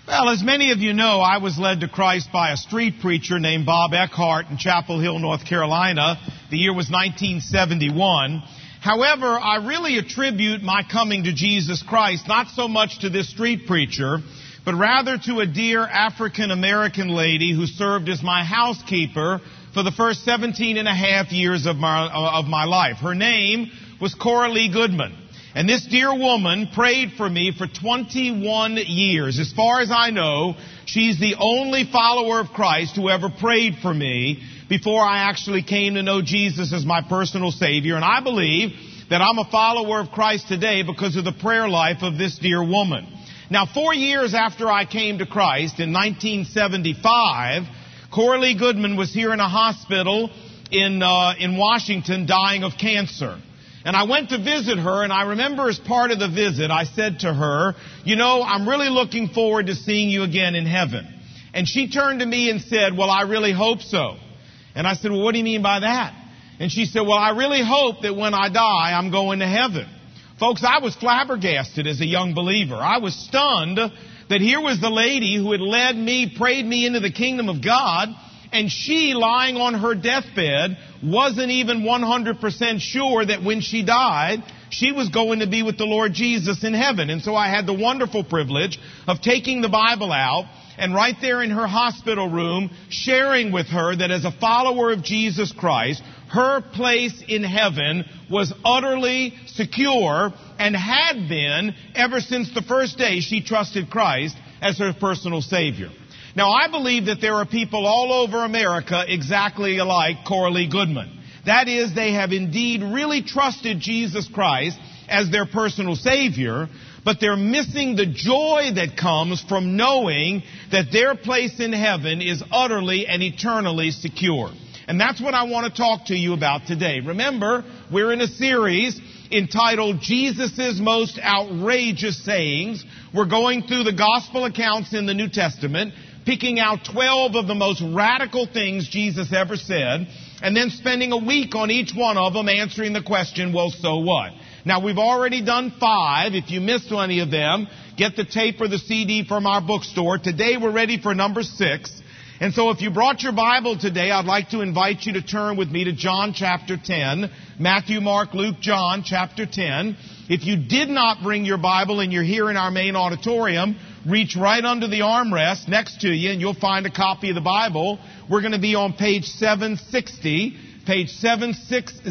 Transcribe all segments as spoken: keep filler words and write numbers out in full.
Well, as many of you know, I was led to Christ by a street preacher named Bob Eckhart in Chapel Hill, North Carolina. The year was nineteen seventy-one. However, I really attribute my coming to Jesus Christ not so much to this street preacher, but rather to a dear African-American lady who served as my housekeeper for the first seventeen and a half years of my, of my life. Her name was Coralie Goodman. And this dear woman prayed for me for twenty-one years. As far as I know, she's the only follower of Christ who ever prayed for me before I actually came to know Jesus as my personal Savior. And I believe that I'm a follower of Christ today because of the prayer life of this dear woman. Now, four years after I came to Christ, in nineteen seventy-five, Coralie Goodman was here in a hospital in, uh, in Washington dying of cancer. And I went to visit her, and I remember as part of the visit, I said to her, you know, I'm really looking forward to seeing you again in heaven. And she turned to me and said, well, I really hope so. And I said, well, what do you mean by that? And she said, well, I really hope that when I die, I'm going to heaven. Folks, I was flabbergasted as a young believer. I was stunned that here was the lady who had led me, prayed me into the kingdom of God, and she, lying on her deathbed, wasn't even one hundred percent sure that when she died, she was going to be with the Lord Jesus in heaven. And so I had the wonderful privilege of taking the Bible out and right there in her hospital room, sharing with her that as a follower of Jesus Christ, her place in heaven was utterly secure and had been ever since the first day she trusted Christ as her personal Savior. Now, I believe that there are people all over America exactly like Coralie Goodman. That is, they have indeed really trusted Jesus Christ as their personal Savior, but they're missing the joy that comes from knowing that their place in heaven is utterly and eternally secure. And that's what I want to talk to you about today. Remember, we're in a series entitled Jesus' Most Outrageous Sayings. We're going through the gospel accounts in the New Testament, picking out twelve of the most radical things Jesus ever said, and then spending a week on each one of them answering the question, well, so what? Now, we've already done five. If you missed any of them, get the tape or the C D from our bookstore. Today, we're ready for number six. And so if you brought your Bible today, I'd like to invite you to turn with me to John chapter ten. Matthew, Mark, Luke, John chapter ten. If you did not bring your Bible and you're here in our main auditorium, reach right under the armrest next to you and you'll find a copy of the Bible. We're going to be on page seven sixty, page seven sixty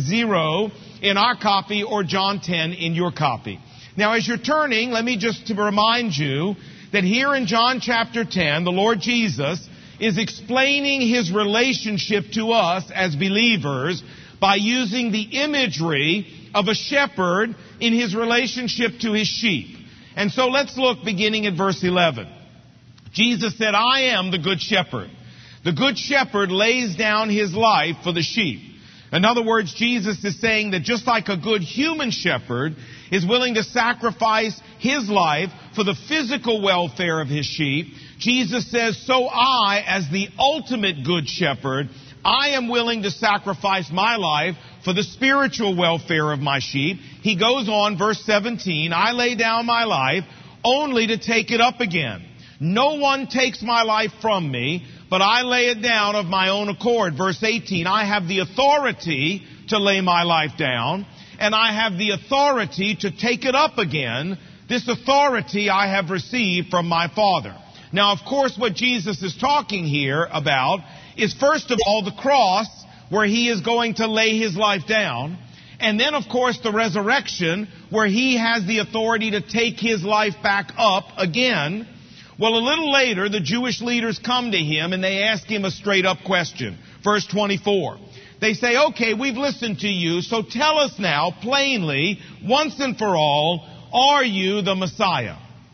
in our copy, or John ten in your copy. Now, as you're turning, let me just to remind you that here in John chapter ten, the Lord Jesus is explaining His relationship to us as believers by using the imagery of a shepherd in His relationship to His sheep. And so let's look beginning at verse eleven. Jesus said, I am the good shepherd. The good shepherd lays down his life for the sheep. In other words, Jesus is saying that just like a good human shepherd is willing to sacrifice his life for the physical welfare of his sheep, Jesus says, so I, as the ultimate good shepherd, I am willing to sacrifice my life for the spiritual welfare of my sheep. He goes on, verse seventeen, I lay down my life only to take it up again. No one takes my life from me, but I lay it down of my own accord. Verse eighteen, I have the authority to lay my life down, and I have the authority to take it up again. This authority I have received from my Father. Now, of course, what Jesus is talking here about is, first of all, the cross, where He is going to lay His life down. And then, of course, the resurrection, where He has the authority to take His life back up again. Well, a little later, the Jewish leaders come to Him and they ask Him a straight-up question. Verse twenty-four. They say, okay, we've listened to you, so tell us now, plainly, once and for all, are you the Messiah?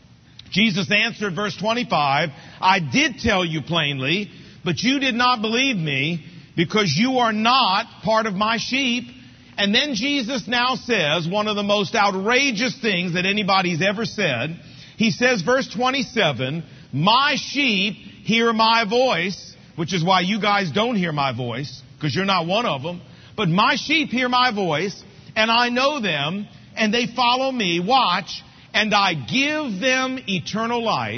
Jesus answered, verse twenty-five, I did tell you plainly, but you did not believe me because you are not part of my sheep. And then Jesus now says one of the most outrageous things that anybody's ever said. He says, verse twenty-seven, my sheep hear my voice, which is why you guys don't hear my voice, because you're not one of them. But my sheep hear my voice, and I know them, and they follow me. Watch, and I give them eternal life,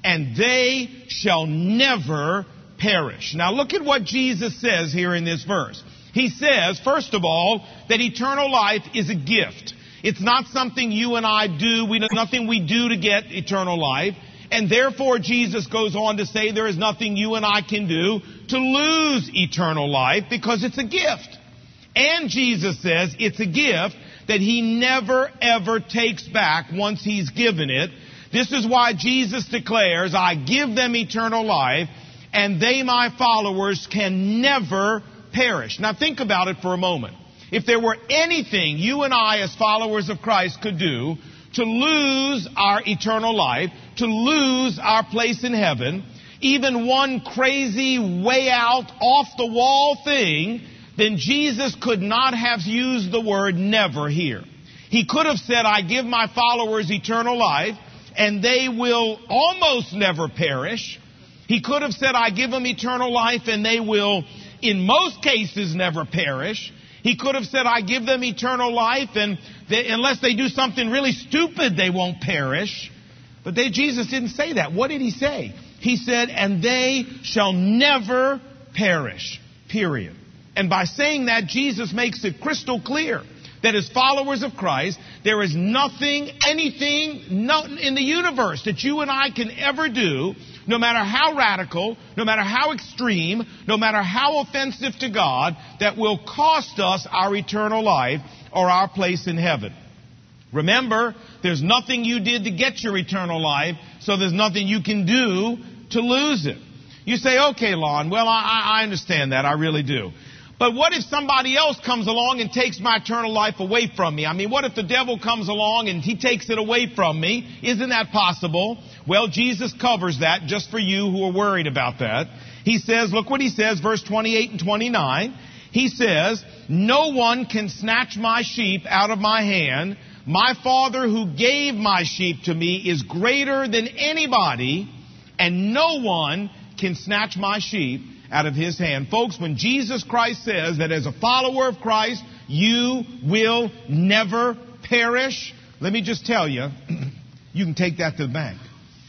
and they shall never perish. Now look at what Jesus says here in this verse. He says, first of all, that eternal life is a gift. It's not something you and I do. We nothing we do to get eternal life. And therefore, Jesus goes on to say there is nothing you and I can do to lose eternal life because it's a gift. And Jesus says it's a gift that He never, ever takes back once He's given it. This is why Jesus declares, I give them eternal life, and they, my followers, can never perish. Now think about it for a moment. If there were anything you and I as followers of Christ could do to lose our eternal life, to lose our place in heaven, even one crazy, way out, off the wall thing, then Jesus could not have used the word never here. He could have said, I give my followers eternal life, and they will almost never perish. He could have said, I give them eternal life, and they will, in most cases, never perish. He could have said, I give them eternal life, and they, unless they do something really stupid, they won't perish. But they, Jesus didn't say that. What did He say? He said, and they shall never perish, period. And by saying that, Jesus makes it crystal clear that as followers of Christ, there is nothing, anything no, in the universe that you and I can ever do, no matter how radical, no matter how extreme, no matter how offensive to God, that will cost us our eternal life or our place in heaven. Remember, there's nothing you did to get your eternal life, so there's nothing you can do to lose it. You say, okay, Lon, well, I, I understand that. I really do. But what if somebody else comes along and takes my eternal life away from me? I mean, what if the devil comes along and he takes it away from me? Isn't that possible? Well, Jesus covers that just for you who are worried about that. He says, look what He says, verse twenty-eight and twenty-nine. He says, no one can snatch my sheep out of my hand. My Father who gave my sheep to me is greater than anybody, and no one can snatch my sheep out of His hand. Folks, when Jesus Christ says that as a follower of Christ, you will never perish, let me just tell you, you can take that to the bank.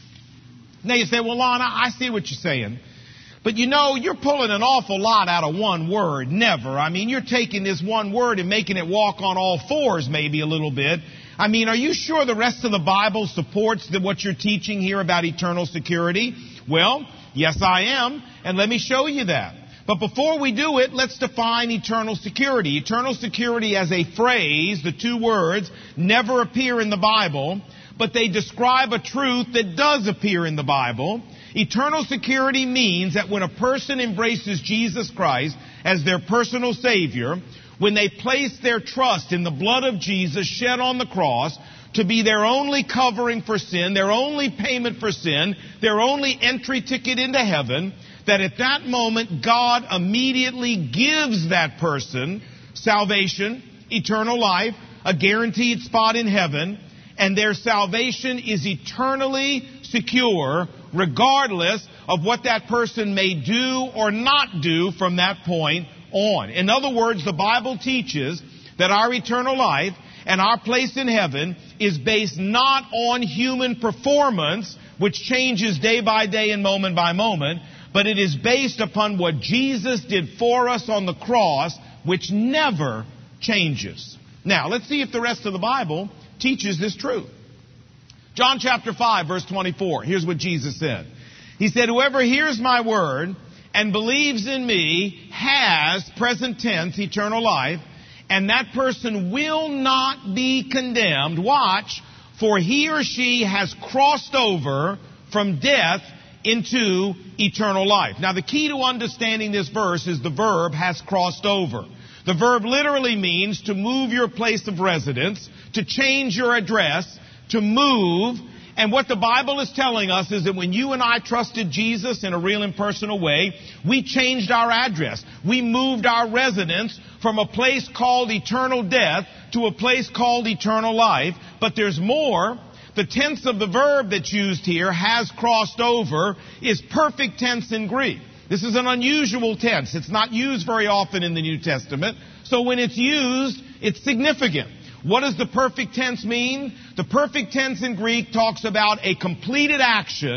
Now you say, well, Lana, I see what you're saying. But you know, you're pulling an awful lot out of one word, never. I mean, you're taking this one word and making it walk on all fours maybe a little bit. I mean, are you sure the rest of the Bible supports the, what you're teaching here about eternal security? Well, yes, I am, and let me show you that. But before we do it, let's define eternal security. Eternal security as a phrase, the two words, never appear in the Bible, but they describe a truth that does appear in the Bible. Eternal security means that when a person embraces Jesus Christ as their personal Savior, when they place their trust in the blood of Jesus shed on the cross to be their only covering for sin, their only payment for sin, their only entry ticket into heaven, that at that moment God immediately gives that person salvation, eternal life, a guaranteed spot in heaven, and their salvation is eternally secure regardless of what that person may do or not do from that point on. In other words, the Bible teaches that our eternal life and our place in heaven is based not on human performance, which changes day by day and moment by moment, but it is based upon what Jesus did for us on the cross, which never changes. Now, let's see if the rest of the Bible teaches this truth. John chapter five, verse twenty-four. Here's what Jesus said. He said, whoever hears my word and believes in me has, present tense, eternal life, and that person will not be condemned. Watch, for he or she has crossed over from death into eternal life. Now, the key to understanding this verse is the verb has crossed over. The verb literally means to move your place of residence, to change your address, to move. And what the Bible is telling us is that when you and I trusted Jesus in a real and personal way, we changed our address. We moved our residence from a place called eternal death to a place called eternal life. But there's more. The tense of the verb that's used here, has crossed over, is perfect tense in Greek. This is an unusual tense. It's not used very often in the New Testament. So when it's used, it's significant. What does the perfect tense mean? The perfect tense in Greek talks about a completed action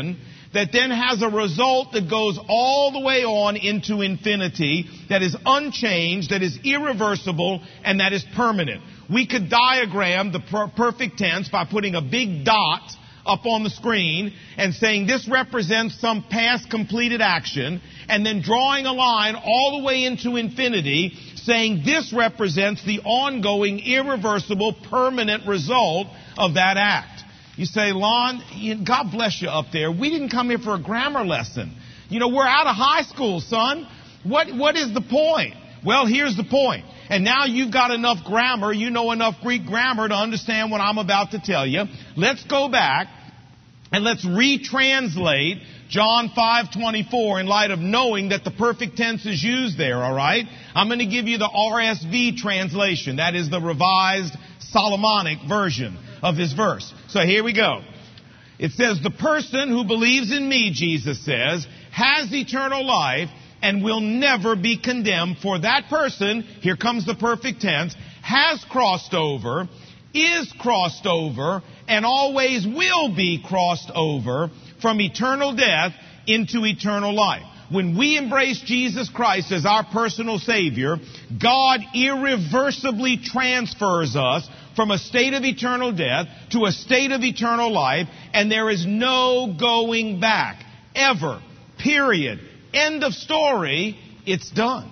that then has a result that goes all the way on into infinity, that is unchanged, that is irreversible, and that is permanent. We could diagram the per- perfect tense by putting a big dot up on the screen and saying this represents some past completed action, and then drawing a line all the way into infinity saying this represents the ongoing, irreversible, permanent result of that act. You say, Lon, God bless you up there. We didn't come here for a grammar lesson. You know, we're out of high school, son. What, what is the point? Well, here's the point. And now you've got enough grammar, you know enough Greek grammar to understand what I'm about to tell you. Let's go back and let's retranslate John five twenty-four in light of knowing that the perfect tense is used there, all right? I'm going to give you the R S V translation. That is the Revised Solomonic version of this verse. So here we go. It says, the person who believes in me, Jesus says, has eternal life and will never be condemned. For that person, here comes the perfect tense, has crossed over, is crossed over, and always will be crossed over from eternal death into eternal life. When we embrace Jesus Christ as our personal Savior, God irreversibly transfers us from a state of eternal death to a state of eternal life, and there is no going back. Ever. Period. End of story. It's done.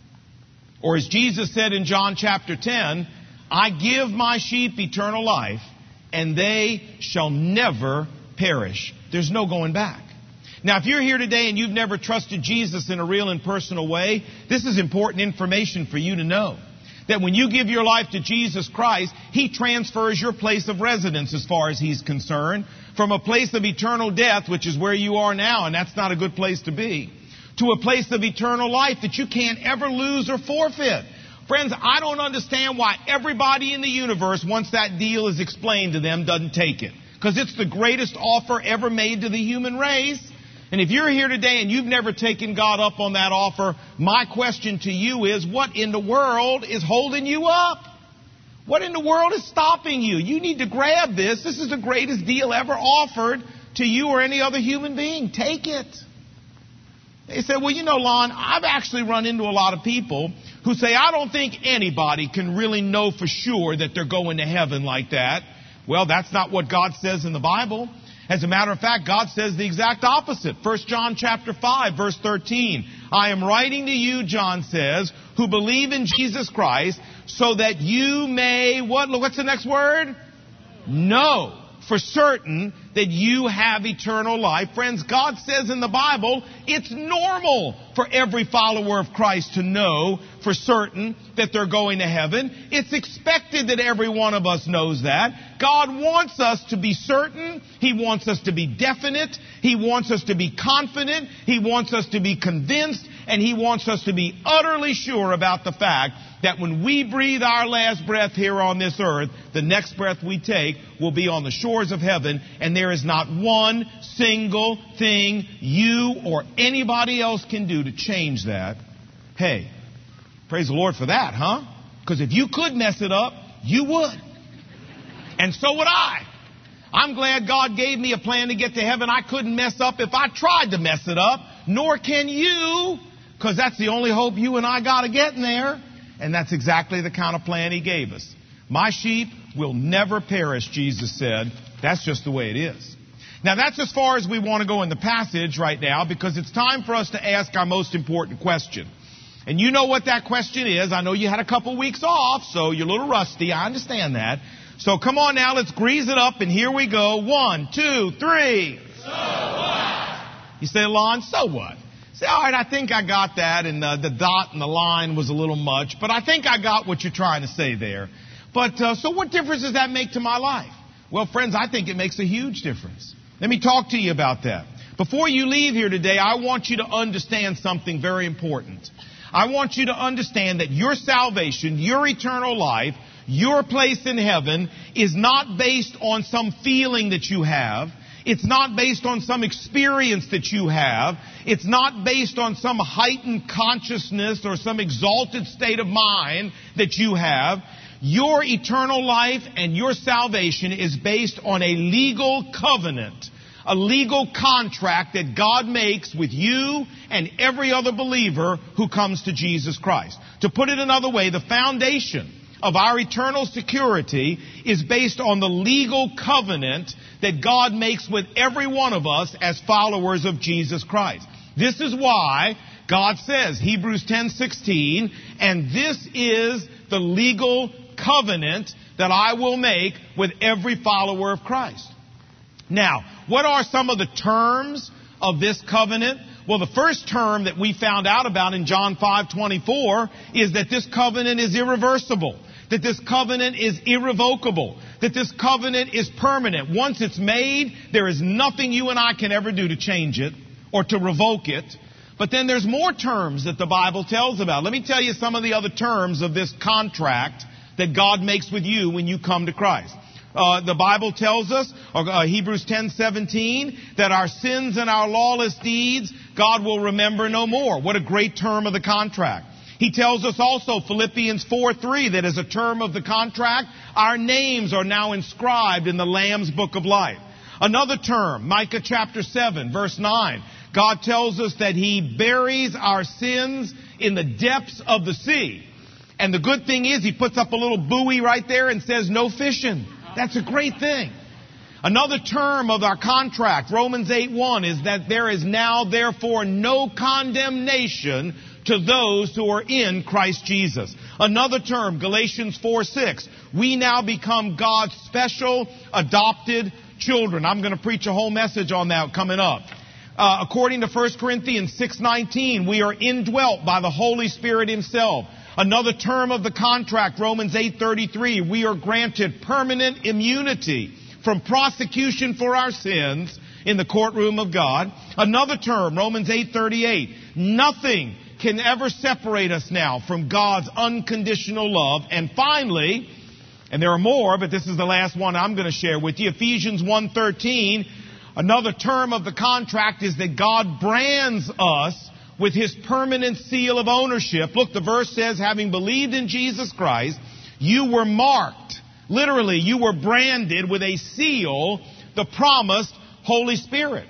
Or as Jesus said in John chapter ten, I give my sheep eternal life, and they shall never perish. There's no going back. Now, if you're here today and you've never trusted Jesus in a real and personal way, this is important information for you to know. That when you give your life to Jesus Christ, He transfers your place of residence as far as He's concerned, from a place of eternal death, which is where you are now, and that's not a good place to be, to a place of eternal life that you can't ever lose or forfeit. Friends, I don't understand why everybody in the universe, once that deal is explained to them, doesn't take it. Because it's the greatest offer ever made to the human race. And if you're here today and you've never taken God up on that offer, my question to you is, what in the world is holding you up? What in the world is stopping you? You need to grab this. This is the greatest deal ever offered to you or any other human being. Take it. They said, well, you know, Lon, I've actually run into a lot of people who say, I don't think anybody can really know for sure that they're going to heaven like that. Well, that's not what God says in the Bible. As a matter of fact, God says the exact opposite. First John chapter five, verse thirteen. I am writing to you, John says, who believe in Jesus Christ, so that you may, what? What's the next word? Know for certain that you have eternal life. Friends, God says in the Bible, it's normal for every follower of Christ to know for certain that they're going to heaven. It's expected that every one of us knows that. God wants us to be certain. He wants us to be definite. He wants us to be confident. He wants us to be convinced. And He wants us to be utterly sure about the fact that when we breathe our last breath here on this earth, the next breath we take will be on the shores of heaven, and there is not one single thing you or anybody else can do to change that. Hey, praise the Lord for that, huh? Because if you could mess it up, you would. And so would I. I'm glad God gave me a plan to get to heaven I couldn't mess up if I tried to mess it up, nor can you, because that's the only hope you and I got to get in there. And that's exactly the kind of plan He gave us. My sheep will never perish, Jesus said. That's just the way it is. Now, that's as far as we want to go in the passage right now, because it's time for us to ask our most important question. And you know what that question is. I know you had a couple weeks off, so you're a little rusty. I understand that. So come on now, let's grease it up, and here we go. One, two, three. So what? You say, Lon, so what? Say, all right, I think I got that, and uh, the dot and the line was a little much, but I think I got what you're trying to say there. But uh, so what difference does that make to my life? Well, friends, I think it makes a huge difference. Let me talk to you about that. Before you leave here today, I want you to understand something very important. I want you to understand that your salvation, your eternal life, your place in heaven is not based on some feeling that you have. It's not based on some experience that you have. It's not based on some heightened consciousness or some exalted state of mind that you have. Your eternal life and your salvation is based on a legal covenant, a legal contract that God makes with you and every other believer who comes to Jesus Christ. To put it another way, the foundation of our eternal security is based on the legal covenant that God makes with every one of us as followers of Jesus Christ. This is why God says, Hebrews ten sixteen, and this is the legal covenant that I will make with every follower of Christ. Now, what are some of the terms of this covenant? Well, the first term that we found out about in John five twenty-four is that this covenant is irreversible, that this covenant is irrevocable, that this covenant is permanent. Once it's made, there is nothing you and I can ever do to change it or to revoke it. But then there's more terms that the Bible tells about. Let me tell you some of the other terms of this contract that God makes with you when you come to Christ. Uh, the Bible tells us, uh, Hebrews ten seventeen, that our sins and our lawless deeds God will remember no more. What a great term of the contract. He tells us also, Philippians four three, that as a term of the contract, our names are now inscribed in the Lamb's Book of Life. Another term, Micah chapter seven, verse nine, God tells us that He buries our sins in the depths of the sea. And the good thing is He puts up a little buoy right there and says, no fishing. That's a great thing. Another term of our contract, Romans eight one, is that there is now therefore no condemnation to those who are in Christ Jesus. Another term, Galatians four six, we now become God's special adopted children. I'm going to preach a whole message on that coming up. Uh, according to First Corinthians six nineteen, we are indwelt by the Holy Spirit Himself. Another term of the contract, Romans eight thirty-three, we are granted permanent immunity from prosecution for our sins in the courtroom of God. Another term, Romans eight thirty-eight, nothing can ever separate us now from God's unconditional love. And finally, and there are more, but this is the last one I'm going to share with you, Ephesians one thirteen, another term of the contract is that God brands us with His permanent seal of ownership. Look, the verse says, having believed in Jesus Christ, you were marked. Literally, you were branded with a seal, the promised Holy Spirit.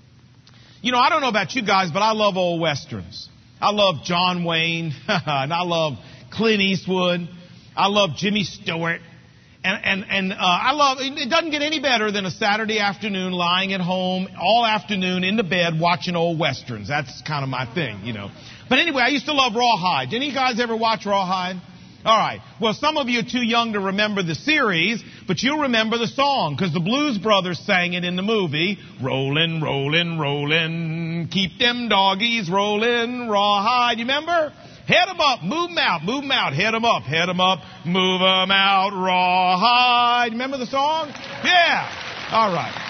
You know, I don't know about you guys, but I love old westerns. I love John Wayne, and I love Clint Eastwood. I love Jimmy Stewart. And, and, and uh, I love, it doesn't get any better than a Saturday afternoon lying at home all afternoon in the bed watching old westerns. That's kind of my thing, you know. But anyway, I used to love Rawhide. Did any guys ever watch Rawhide? All right. Well, some of you are too young to remember the series, but you'll remember the song because the Blues Brothers sang it in the movie. Rollin', rollin', rollin', keep them doggies rollin', Rawhide. You remember? Head 'em up, move 'em out, move 'em out, head 'em up, head 'em up, move 'em out, Rawhide. Remember the song? Yeah. All right.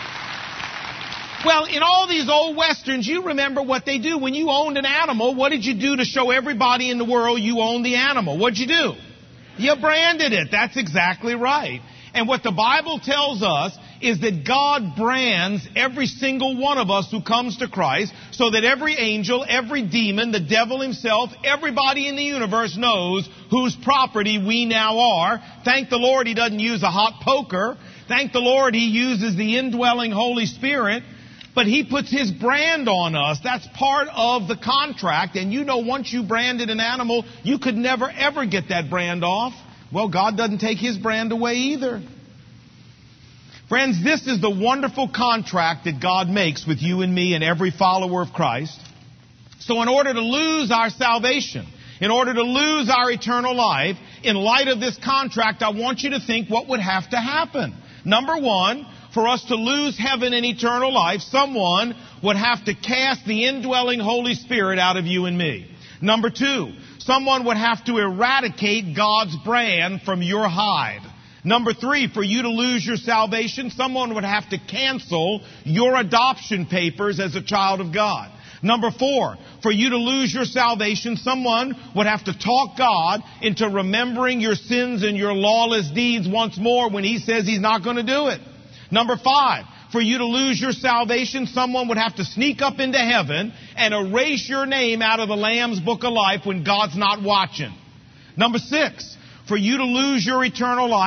Well, in all these old westerns, you remember what they do. When you owned an animal, what did you do to show everybody in the world you owned the animal? What'd you do? You branded it. That's exactly right. And what the Bible tells us is that God brands every single one of us who comes to Christ so that every angel, every demon, the devil himself, everybody in the universe knows whose property we now are. Thank the Lord He doesn't use a hot poker. Thank the Lord He uses the indwelling Holy Spirit. But He puts His brand on us. That's part of the contract. And you know, once you branded an animal, you could never, ever get that brand off. Well, God doesn't take His brand away either. Friends, this is the wonderful contract that God makes with you and me and every follower of Christ. So in order to lose our salvation, in order to lose our eternal life, in light of this contract, I want you to think what would have to happen. Number one, for us to lose heaven and eternal life, someone would have to cast the indwelling Holy Spirit out of you and me. Number two, someone would have to eradicate God's brand from your hide. Number three, for you to lose your salvation, someone would have to cancel your adoption papers as a child of God. Number four, for you to lose your salvation, someone would have to talk God into remembering your sins and your lawless deeds once more when He says He's not going to do it. Number five, for you to lose your salvation, someone would have to sneak up into heaven and erase your name out of the Lamb's Book of Life when God's not watching. Number six, for you to lose your eternal life,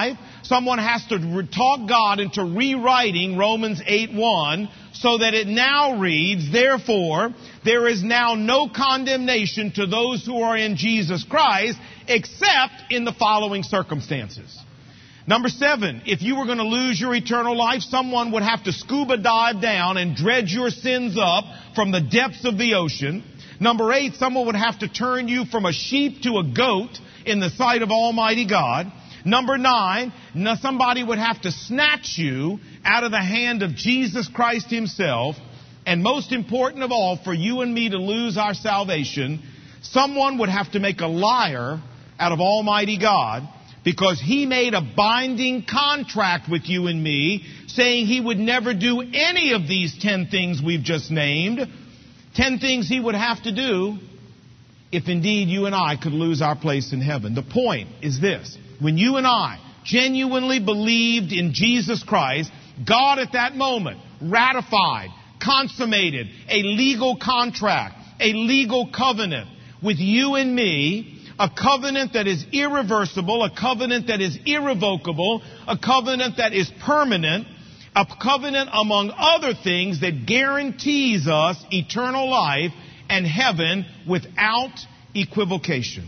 someone has to re- talk God into rewriting Romans eight one so that it now reads, therefore, there is now no condemnation to those who are in Jesus Christ, except in the following circumstances. Number seven, if you were going to lose your eternal life, someone would have to scuba dive down and dredge your sins up from the depths of the ocean. Number eight, someone would have to turn you from a sheep to a goat in the sight of Almighty God. Number nine, somebody would have to snatch you out of the hand of Jesus Christ Himself. And most important of all, for you and me to lose our salvation, someone would have to make a liar out of Almighty God, because He made a binding contract with you and me, saying He would never do any of these ten things we've just named. Ten things He would have to do if indeed you and I could lose our place in heaven. The point is this. When you and I genuinely believed in Jesus Christ, God at that moment ratified, consummated a legal contract, a legal covenant with you and me, a covenant that is irreversible, a covenant that is irrevocable, a covenant that is permanent, a covenant among other things that guarantees us eternal life and heaven without equivocation.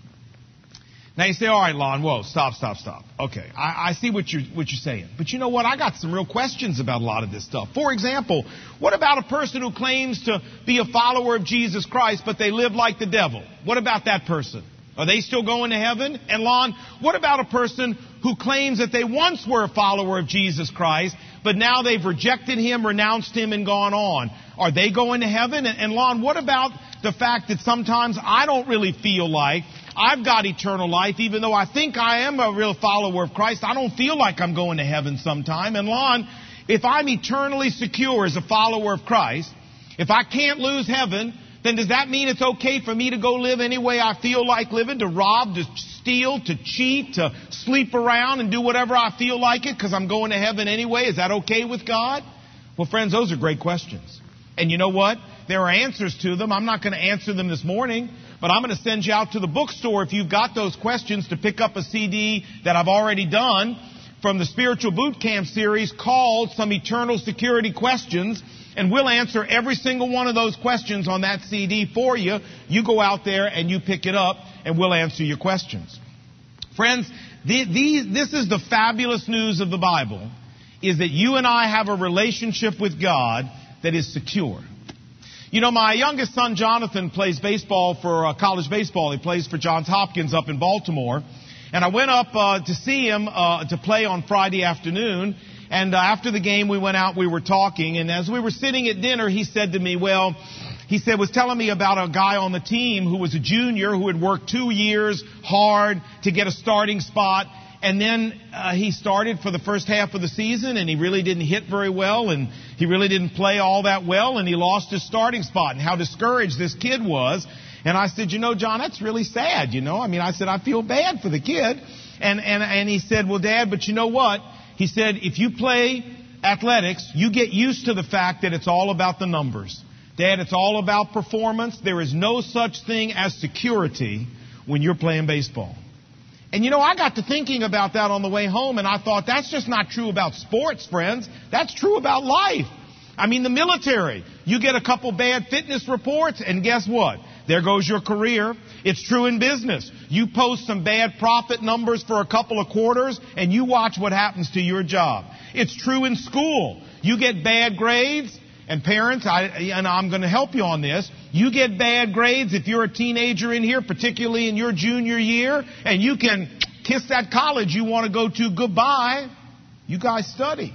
Now you say, all right, Lon, whoa, stop, stop, stop. Okay, I, I see what you're, what you're saying. But you know what? I got some real questions about a lot of this stuff. For example, what about a person who claims to be a follower of Jesus Christ, but they live like the devil? What about that person? Are they still going to heaven? And Lon, what about a person who claims that they once were a follower of Jesus Christ, but now they've rejected Him, renounced Him, and gone on? Are they going to heaven? And, and Lon, what about the fact that sometimes I don't really feel like I've got eternal life, even though I think I am a real follower of Christ? I don't feel like I'm going to heaven sometime. And Lon, if I'm eternally secure as a follower of Christ, if I can't lose heaven, then does that mean it's okay for me to go live any way I feel like living, to rob, to steal, to cheat, to sleep around and do whatever I feel like it because I'm going to heaven anyway? Is that okay with God? Well, friends, those are great questions. And you know what? There are answers to them. I'm not going to answer them this morning, but I'm going to send you out to the bookstore if you've got those questions to pick up a C D that I've already done from the Spiritual Boot Camp series called Some Eternal Security Questions. And we'll answer every single one of those questions on that C D for you. You go out there and you pick it up and we'll answer your questions. Friends, the, these, this is the fabulous news of the Bible, is that you and I have a relationship with God that is secure. You know, my youngest son, Jonathan, plays baseball for uh, college baseball. He plays for Johns Hopkins up in Baltimore. And I went up uh, to see him uh, to play on Friday afternoon. And uh, after the game, we went out, we were talking. And as we were sitting at dinner, he said to me, well, he said, was telling me about a guy on the team who was a junior who had worked two years hard to get a starting spot. And then uh, he started for the first half of the season, and he really didn't hit very well, and he really didn't play all that well, and he lost his starting spot, and how discouraged this kid was. And I said, you know, John, that's really sad, you know. I mean, I said, I feel bad for the kid. And, and, and he said, well, Dad, but you know what? He said, if you play athletics, you get used to the fact that it's all about the numbers. Dad, it's all about performance. There is no such thing as security when you're playing baseball. And you know, I got to thinking about that on the way home, and I thought, that's just not true about sports, friends. That's true about life. I mean, the military. You get a couple bad fitness reports, and guess what? There goes your career. It's true in business. You post some bad profit numbers for a couple of quarters, and you watch what happens to your job. It's true in school. You get bad grades, and parents, I, and I'm going to help you on this. You get bad grades if you're a teenager in here, particularly in your junior year, and you can kiss that college you want to go to goodbye. You guys study.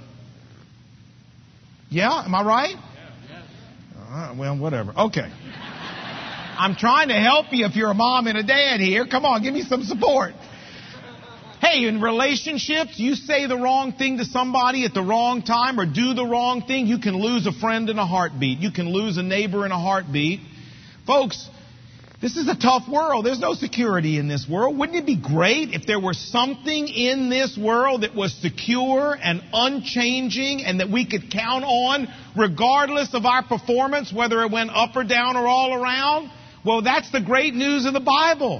Yeah, am I right? Yeah, yeah. Uh, well, whatever. Okay. I'm trying to help you if you're a mom and a dad here. Come on, give me some support. Hey, in relationships, you say the wrong thing to somebody at the wrong time or do the wrong thing, you can lose a friend in a heartbeat. You can lose a neighbor in a heartbeat. Folks, this is a tough world. There's no security in this world. Wouldn't it be great if there were something in this world that was secure and unchanging and that we could count on regardless of our performance, whether it went up or down or all around? Well, that's the great news of the Bible.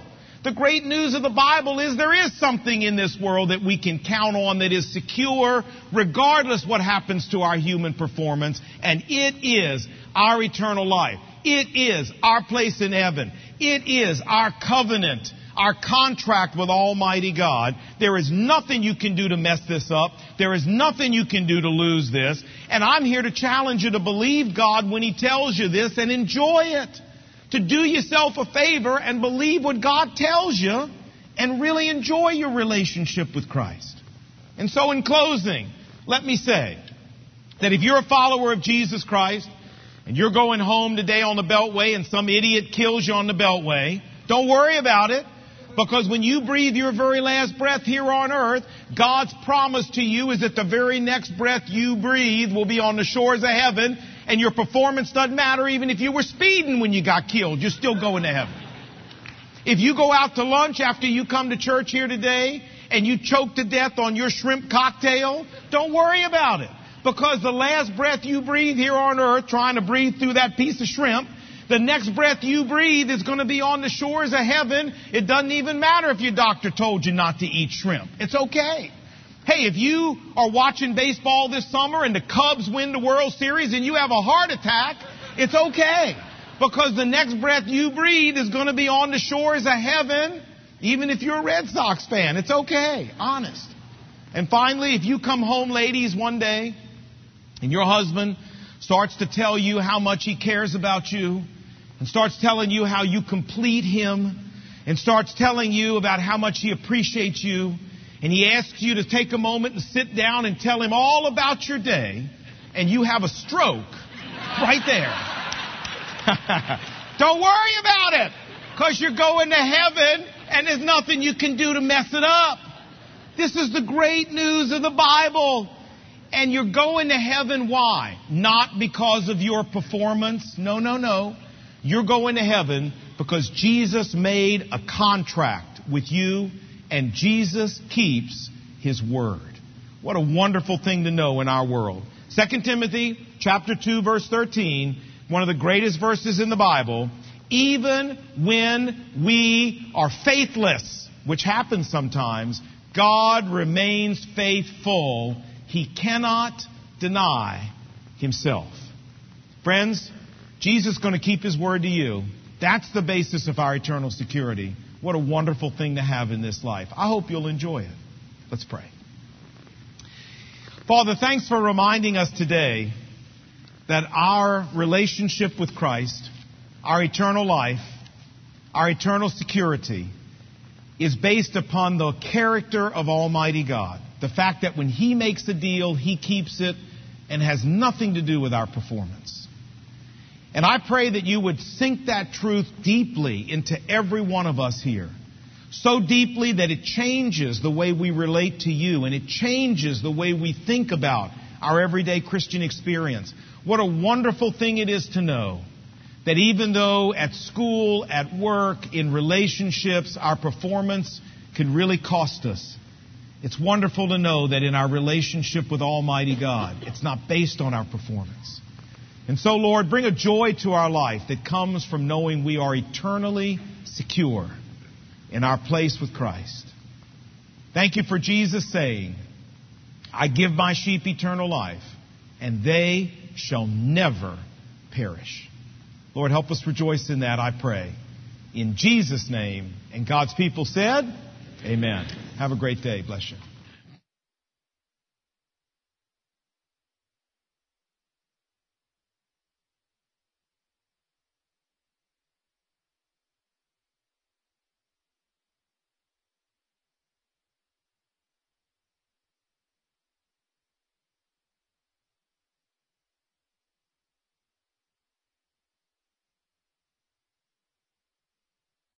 The great news of the Bible is there is something in this world that we can count on that is secure regardless what happens to our human performance, and it is our eternal life. It is our place in heaven. It is our covenant, our contract with Almighty God. There is nothing you can do to mess this up. There is nothing you can do to lose this. And I'm here to challenge you to believe God when He tells you this and enjoy it. To do yourself a favor and believe what God tells you and really enjoy your relationship with Christ. And so in closing, let me say that if you're a follower of Jesus Christ and you're going home today on the Beltway and some idiot kills you on the Beltway, don't worry about it. Because when you breathe your very last breath here on earth, God's promise to you is that the very next breath you breathe will be on the shores of heaven, and your performance doesn't matter even if you were speeding when you got killed. You're still going to heaven. If you go out to lunch after you come to church here today and you choke to death on your shrimp cocktail, don't worry about it. Because the last breath you breathe here on earth, trying to breathe through that piece of shrimp, the next breath you breathe is going to be on the shores of heaven. It doesn't even matter if your doctor told you not to eat shrimp. It's okay. Hey, if you are watching baseball this summer and the Cubs win the World Series and you have a heart attack, it's okay. Because the next breath you breathe is going to be on the shores of heaven, even if you're a Red Sox fan. It's okay. Honest. And finally, if you come home, ladies, one day and your husband starts to tell you how much he cares about you and starts telling you how you complete him and starts telling you about how much he appreciates you, and he asks you to take a moment and sit down and tell him all about your day, and you have a stroke right there. Don't worry about it, because you're going to heaven and there's nothing you can do to mess it up. This is the great news of the Bible. And you're going to heaven, why? Not because of your performance. No, no, no. You're going to heaven because Jesus made a contract with you, and Jesus keeps His word. What a wonderful thing to know in our world. Second Timothy chapter two, verse thirteen, one of the greatest verses in the Bible. Even when we are faithless, which happens sometimes, God remains faithful. He cannot deny Himself. Friends, Jesus is going to keep His word to you. That's the basis of our eternal security. What a wonderful thing to have in this life. I hope you'll enjoy it. Let's pray. Father, thanks for reminding us today that our relationship with Christ, our eternal life, our eternal security is based upon the character of Almighty God. The fact that when He makes a deal, He keeps it and has nothing to do with our performance. And I pray that you would sink that truth deeply into every one of us here. So deeply that it changes the way we relate to you, and it changes the way we think about our everyday Christian experience. What a wonderful thing it is to know that even though at school, at work, in relationships, our performance can really cost us, it's wonderful to know that in our relationship with Almighty God, it's not based on our performance. And so, Lord, bring a joy to our life that comes from knowing we are eternally secure in our place with Christ. Thank you for Jesus saying, I give my sheep eternal life, and they shall never perish. Lord, help us rejoice in that, I pray. In Jesus' name. And God's people said, amen. Have a great day. Bless you.